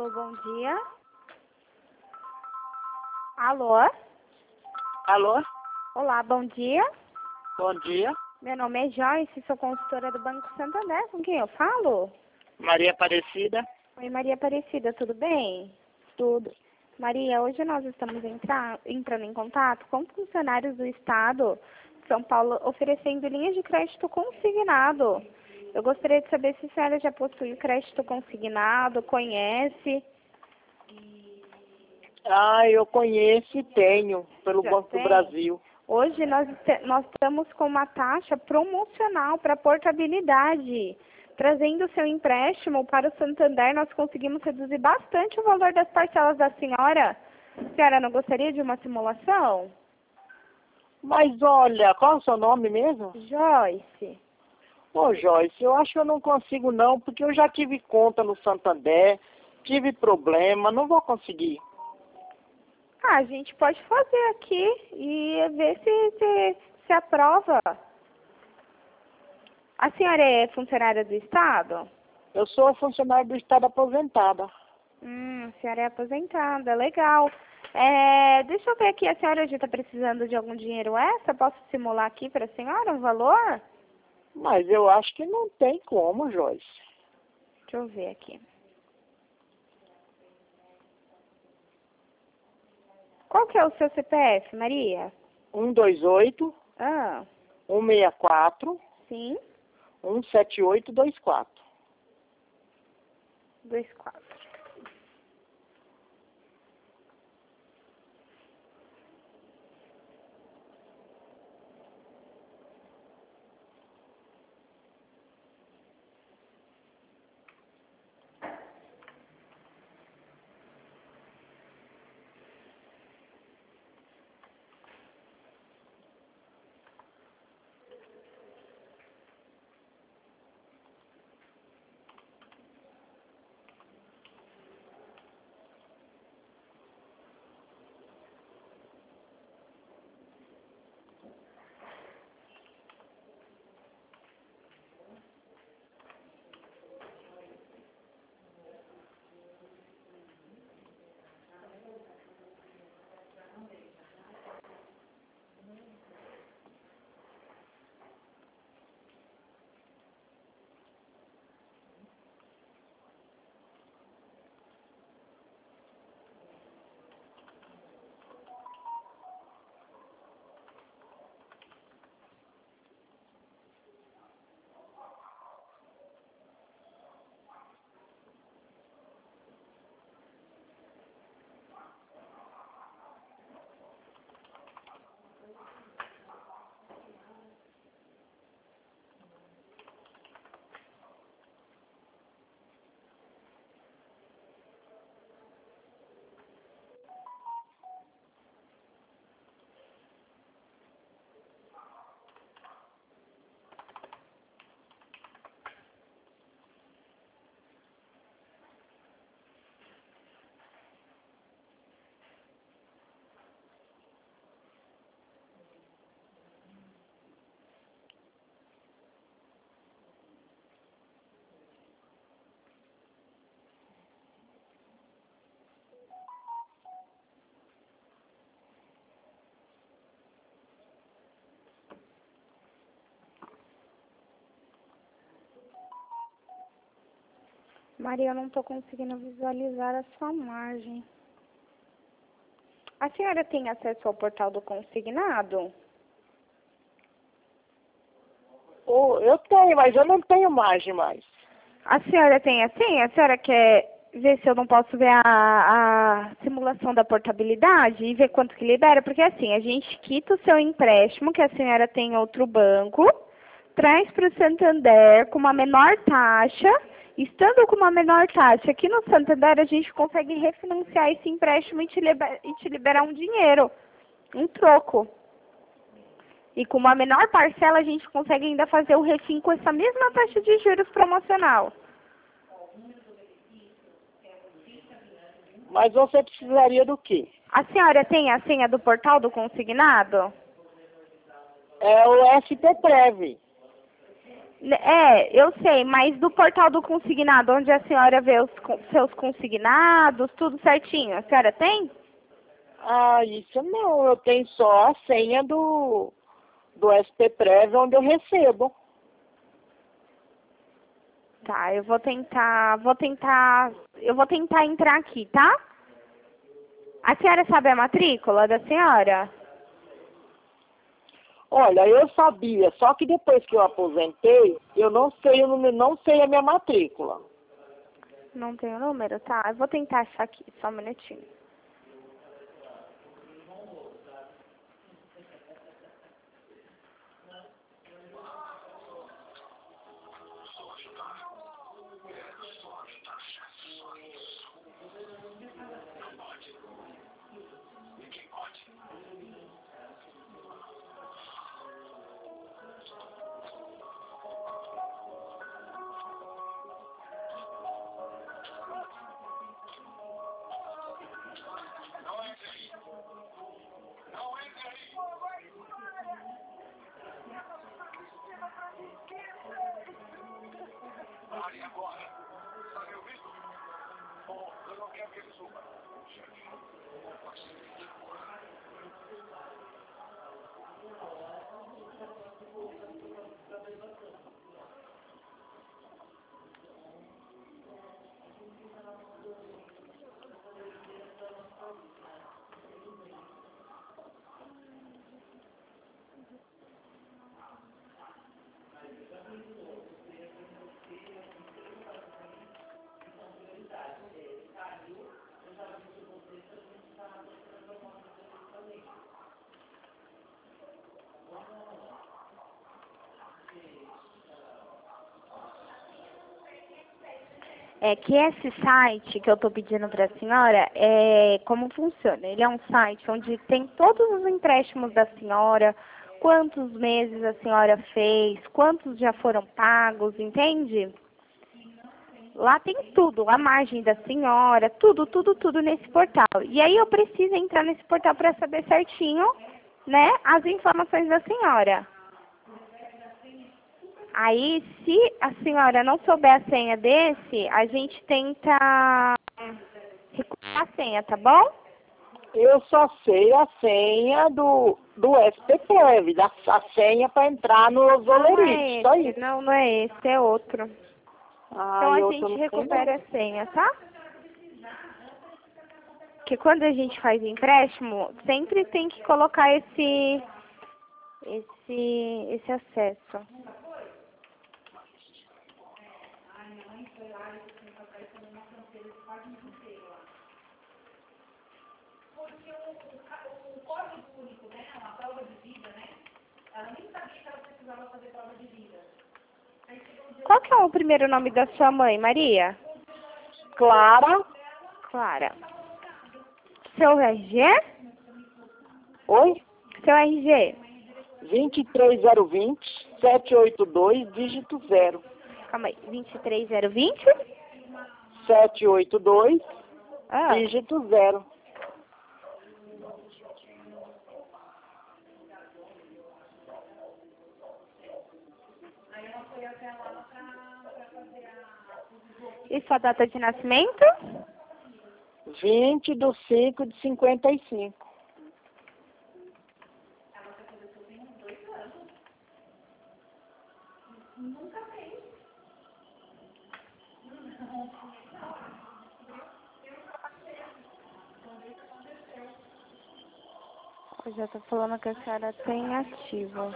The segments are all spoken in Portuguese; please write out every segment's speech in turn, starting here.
Alô, bom dia. Alô? Alô? Olá, bom dia. Bom dia. Meu nome é Joyce, sou consultora do Banco Santander. Com quem eu falo? Maria Aparecida. Oi, Maria Aparecida, tudo bem? Tudo. Maria, hoje nós estamos entrando em contato com funcionários do Estado de São Paulo oferecendo linhas de crédito consignado. Eu gostaria de saber se a senhora já possui o crédito consignado, conhece. Eu conheço e tenho pelo Já Banco tem? do Brasil. Hoje nós estamos com uma taxa promocional para portabilidade. Trazendo o seu empréstimo para o Santander, nós conseguimos reduzir bastante o valor das parcelas da senhora. A senhora não gostaria de uma simulação? Mas olha, qual é o seu nome mesmo? Joyce. Ô Joyce, eu acho que eu não consigo não, porque eu já tive conta no Santander, tive problema, não vou conseguir. A gente pode fazer aqui e ver se aprova. A senhora é funcionária do Estado? Eu sou funcionário do Estado aposentada. A senhora é aposentada, legal. Deixa eu ver aqui, a senhora já está precisando de algum dinheiro extra? Posso simular aqui para a senhora um valor? Mas eu acho que não tem como, Joyce. Deixa eu ver aqui. Qual que é o seu CPF, Maria? 128 Ah, 164 sim, 17824. 24. Maria, eu não estou conseguindo visualizar a sua margem. A senhora tem acesso ao portal do consignado? Eu tenho, mas eu não tenho margem mais. A senhora tem assim? A senhora quer ver se eu não posso ver a simulação da portabilidade e ver quanto que libera? Porque assim, a gente quita o seu empréstimo que a senhora tem em outro banco, traz para o Santander com uma menor taxa. Estando com uma menor taxa aqui no Santander, a gente consegue refinanciar esse empréstimo e te liberar um dinheiro, um troco. E com uma menor parcela, a gente consegue ainda fazer o refim com essa mesma taxa de juros promocional. Mas você precisaria do quê? A senhora tem a senha do portal do consignado? É o SP Prev. Eu sei, mas do portal do consignado, onde a senhora vê os seus consignados, tudo certinho, a senhora tem? Ah, isso não, eu tenho só a senha do SP Prévio onde eu recebo. Tá, eu vou tentar entrar aqui, tá? A senhora sabe a matrícula da senhora? Olha, eu sabia, só que depois que eu aposentei, eu não sei o número, não sei a minha matrícula. Não tem o número, tá? Eu vou tentar achar aqui, só um minutinho. É que esse site que eu estou pedindo para a senhora, como funciona? Ele é um site onde tem todos os empréstimos da senhora, quantos meses a senhora fez, quantos já foram pagos, entende? Lá tem tudo, a margem da senhora, tudo, tudo, tudo nesse portal. E aí eu preciso entrar nesse portal para saber certinho, né, as informações da senhora. Aí, se a senhora não souber a senha desse, a gente tenta recuperar a senha, tá bom? Eu só sei a senha do SP Prévio, a senha para entrar no Não Zolerite, é só esse, isso. não é esse, é outro. Ah, Então a e outro gente não tem não. recupera a senha, tá? Porque quando a gente faz empréstimo, sempre tem que colocar esse acesso. Qual que é o primeiro nome da sua mãe, Maria? Clara, Clara. Seu RG? oi? Seu RG? 23020 dígito 0. Calma aí. 23020? 782, Ah, dígito 0. e sua data de nascimento? 20/5/55. Eu já tô falando que a senhora tem ativo.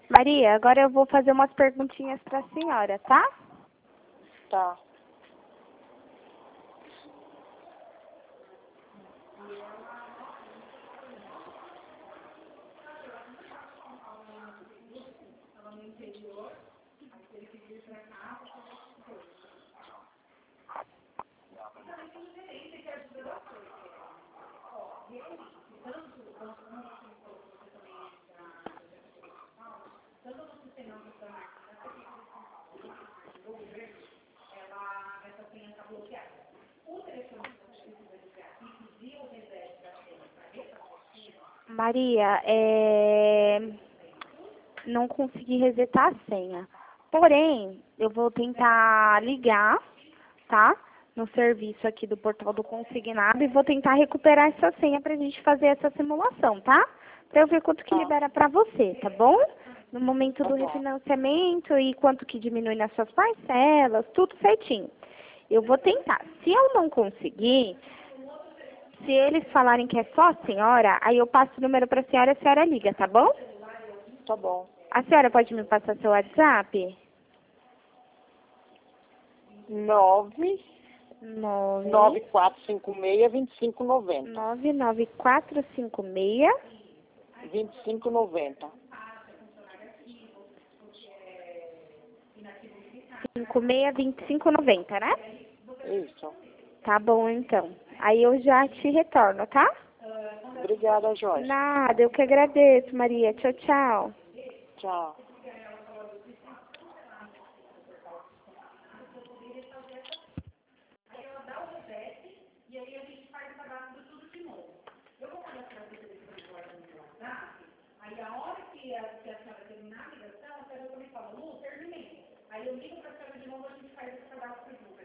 Maria, agora eu vou fazer umas perguntinhas para a senhora, tá? Tá. Maria, não consegui resetar a senha. Porém, eu vou tentar ligar, tá? No serviço aqui do portal do consignado e vou tentar recuperar essa senha pra gente fazer essa simulação, tá? Pra eu ver quanto que Tá. libera pra você, tá bom? No momento Tá do bom. refinanciamento e quanto que diminui nas suas parcelas, tudo certinho. Eu vou tentar. Se eu não conseguir, se eles falarem que é só a senhora, aí eu passo o número pra senhora e a senhora liga, tá bom? Tá bom. A senhora pode me passar seu WhatsApp? 9456-2590. 99456 2590. 562590, né? Isso. Tá bom, então. Aí eu já te retorno, tá? Obrigada, Joyce. Nada, eu que agradeço, Maria. Tchau, tchau. Tchau. Aí a hora que a senhora terminar a ligação, a senhora também fala, Lu, terminei. Aí eu ligo para a senhora de novo, a gente faz esse cadastro junto.